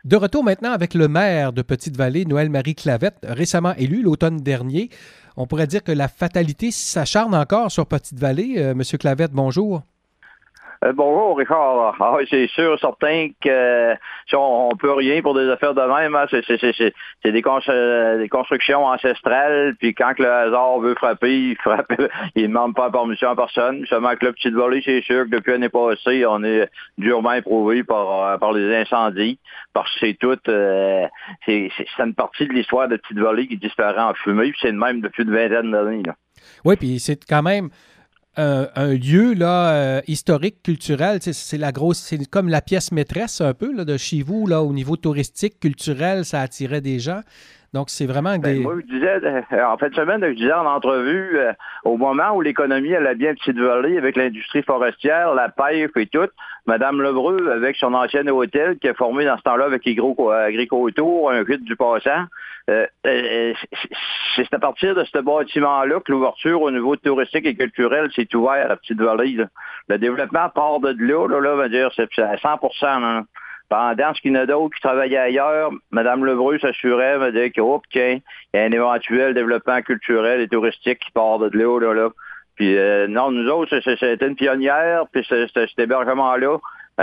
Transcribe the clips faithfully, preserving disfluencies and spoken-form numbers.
De retour maintenant avec le maire de Petite-Vallée, Noël-Marie Clavette, récemment élu l'automne dernier. On pourrait dire que la fatalité s'acharne encore sur Petite-Vallée. Euh, Monsieur Clavette, bonjour. Euh, bonjour, Richard. Ah, c'est sûr, certain que euh, si on, on peut rien pour des affaires de même. Hein, c'est, c'est, c'est, c'est, c'est des, cons- des constructions ancestrales, puis quand que le hasard veut frapper, il frappe. Il ne demande pas permission à personne. Seulement que le Petite-Vallée, c'est sûr que depuis l'année passée, on est durement éprouvé par, par les incendies, parce que c'est tout, euh, c'est, c'est, c'est une partie de l'histoire de Petite-Vallée qui disparaît en fumée, puis c'est le même depuis une vingtaine d'années. Là. Oui, puis c'est quand même un, un lieu là, euh, historique, culturel. C'est, c'est la grosse, c'est comme la pièce maîtresse un peu là, de chez vous, là, au niveau touristique, culturel, ça attirait des gens. Donc, c'est vraiment Ben, des... moi, je disais, euh, en fin de semaine, je disais en entrevue, euh, au moment où l'économie allait bien Petite-Vallée avec l'industrie forestière, la pêche et tout, Mme Lebreu, avec son ancien hôtel, qui a formé dans ce temps-là avec les gros agriculteurs, un rite du passant, euh, euh, c'est à partir de ce bâtiment-là que l'ouverture au niveau touristique et culturel s'est ouverte à Petite-Vallée. Là. Le développement part de là, là, là, va dire, c'est à cent pour cent. Là. Pendant ce qu'il y en a d'autres qui travaillaient ailleurs, Mme Lebreu s'assurait, me disait que, oh, tiens, il y a un éventuel développement culturel et touristique qui part de là, là, là. Puis, euh, non, nous autres, c'était une pionnière, puis c'était cet hébergement-là,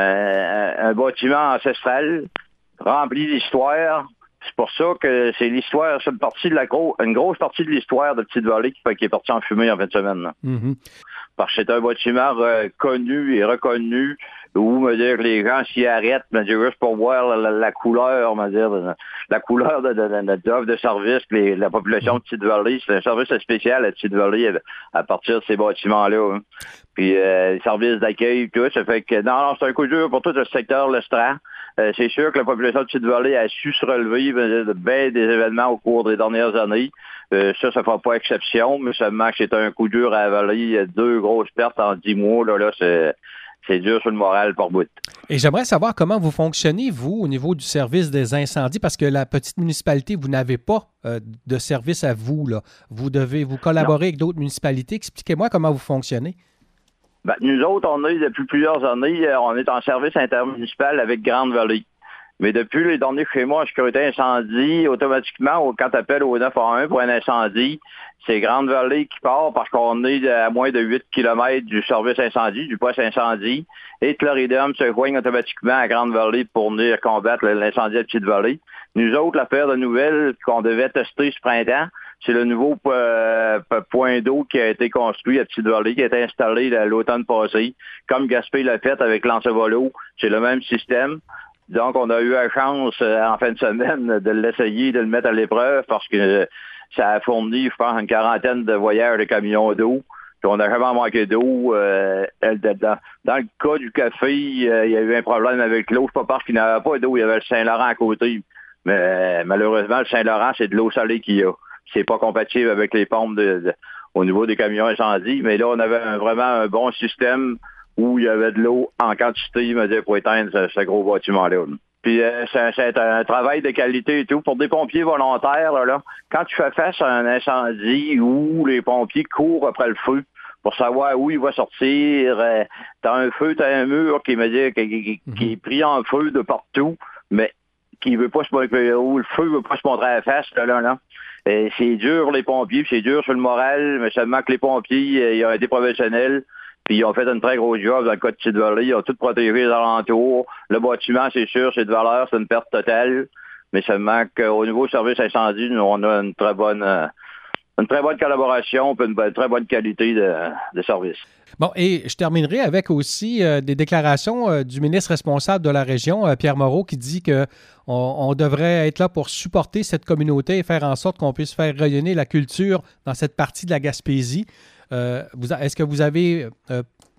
euh, un bâtiment ancestral, rempli d'histoire. C'est pour ça que c'est l'histoire, c'est une partie de la gros, une grosse partie de l'histoire de Petite-Vallée qui, qui est partie en fumée en fin de semaine. Là. Mm-hmm. Parce que c'est un bâtiment euh, connu et reconnu, où, me dire, les gens s'y arrêtent, me dire, juste pour voir la, la, la couleur, me dire, la, la couleur de, de, de, d'offre de service que les, la population de Petite-Vallée, c'est un service spécial à Petite-Vallée à, à partir de ces bâtiments-là. Hein. Puis, euh, les services d'accueil, tout, ça fait que, non, non, c'est un coup dur pour tout le secteur Lestran. Euh, c'est sûr que la population de Petite-Vallée a su se relever de bien des événements au cours des dernières années. Euh, ça, ça ne fera pas exception, mais seulement que c'est un coup dur à avaler. Deux grosses pertes en dix mois, là, là c'est, c'est dur sur le moral par bout. Et j'aimerais savoir comment vous fonctionnez, vous, au niveau du service des incendies, parce que la petite municipalité, vous n'avez pas euh, de service à vous, là. Vous devez vous collaborer non. avec d'autres municipalités. Expliquez-moi comment vous fonctionnez. Ben, nous autres, on est depuis plusieurs années, on est en service intermunicipal avec Grande-Vallée. Mais depuis les derniers schémas en sécurité incendie, automatiquement, quand tu appelles au neuf un un pour un incendie, c'est Grande-Vallée qui part parce qu'on est à moins de huit kilomètres du service incendie, du poste incendie. Et Floridum se joignent automatiquement à Grande-Vallée pour venir combattre l'incendie à Petite-Vallée. Nous autres, l'affaire de nouvelles qu'on devait tester ce printemps, c'est le nouveau euh, point d'eau qui a été construit à Petite-Vallée, qui a été installé l'automne passé. Comme Gaspé l'a fait avec l'Ancevolo, c'est le même système. Donc, on a eu la chance, euh, en fin de semaine, de l'essayer, de le mettre à l'épreuve parce que euh, ça a fourni, je pense, une quarantaine de voyageurs de camions d'eau. Puis on n'a jamais manqué d'eau. Euh, dans, dans le cas du café, euh, il y a eu un problème avec l'eau. C'est pas parce qu'il n'y avait pas d'eau, il y avait le Saint-Laurent à côté. Mais euh, malheureusement, le Saint-Laurent, c'est de l'eau salée qu'il y a. C'est pas compatible avec les pompes de, de, au niveau des camions incendies. Mais là, on avait un, vraiment un bon système où il y avait de l'eau en quantité, me dire, pour éteindre ce, ce gros bâtiment-là. Puis euh, c'est, c'est un travail de qualité et tout. Pour des pompiers volontaires, là, là, quand tu fais face à un incendie où les pompiers courent après le feu pour savoir où il va sortir, euh, t'as un feu, t'as un mur qui me dit qui, qui, qui est pris en feu de partout, mais qui veut pas se où le feu veut pas se montrer à la face, là, là, là. Et c'est dur les pompiers, c'est dur sur le moral, mais seulement que les pompiers, euh, ils ont été professionnels. Puis ils ont fait une très grosse job dans le cas de Petite-Vallée. Ils ont tout protégé les alentours. Le bâtiment, c'est sûr, c'est de valeur, c'est une perte totale. Mais seulement qu'au niveau service incendie, nous, on a une très bonne euh, une très bonne collaboration et une, une très bonne qualité de, de service. Bon, et je terminerai avec aussi euh, des déclarations euh, du ministre responsable de la région, euh, Pierre Moreau, qui dit qu'on on devrait être là pour supporter cette communauté et faire en sorte qu'on puisse faire rayonner la culture dans cette partie de la Gaspésie. Euh, vous, est-ce que vous avez euh,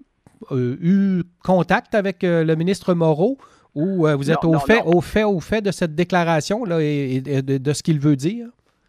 euh, eu contact avec euh, le ministre Moreau ou euh, vous êtes non, au, non, fait, non. au fait au fait de cette déclaration là, et, et de, de ce qu'il veut dire?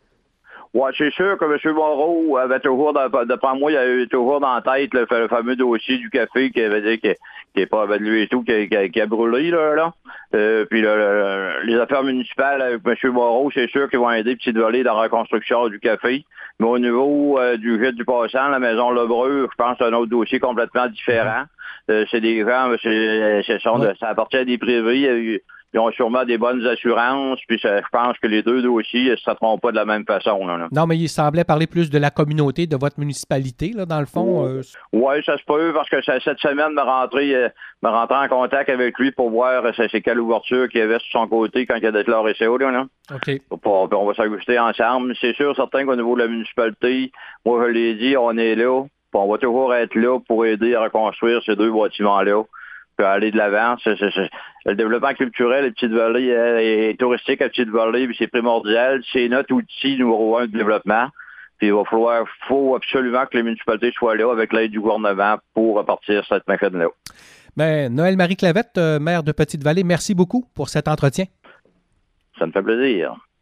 Oui, c'est sûr que M. Moreau avait toujours, d'après moi, il avait toujours dans la tête le, le fameux dossier du café qui avait dit qu'il n'est pas avec lui et tout, qui, qui, qui a brûlé, là. là. Euh, puis le, le, les affaires municipales avec M. Moreau, c'est sûr qu'ils vont aider Petite-Vallée dans la reconstruction du café. Mais au niveau euh, du gîte du passant, la maison Lebreu, je pense que c'est un autre dossier complètement différent. Euh, c'est des gens, c'est, c'est, c'est, ouais. Ça appartient à des privés. Il y a eu, Ils ont sûrement des bonnes assurances, puis ça, je pense que les deux dossiers ne se traiteront pas de la même façon. Là, là. Non, mais il semblait parler plus de la communauté, de votre municipalité, là, dans le fond. Euh... Oui, ça se peut, parce que ça, cette semaine, me rentrer, euh, me rentrer en contact avec lui pour voir euh, c'est quelle ouverture qu'il y avait sur son côté quand il a déclaré ça. Là, là. OK. Pour, on va s'ajuster ensemble. C'est sûr, certain qu'au niveau de la municipalité, moi, je l'ai dit, on est là, puis on va toujours être là pour aider à reconstruire ces deux bâtiments-là. Puis aller de l'avant. C'est, c'est, c'est, le développement culturel et Petite-Vallée et touristique à Petite-Vallée, c'est primordial. C'est notre outil numéro un de développement. Puis il va falloir, faut absolument que les municipalités soient là avec l'aide du gouvernement pour repartir cette machine-là. Bien, Noël-Marie Clavette, euh, maire de Petite-Vallée, merci beaucoup pour cet entretien. Ça me fait plaisir.